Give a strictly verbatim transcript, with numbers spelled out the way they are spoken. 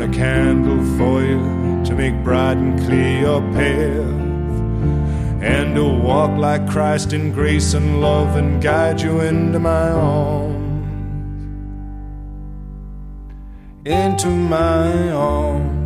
a candle for you to make bright and clear your path, and to walk like Christ in grace and love and guide you into my arms, into my arms.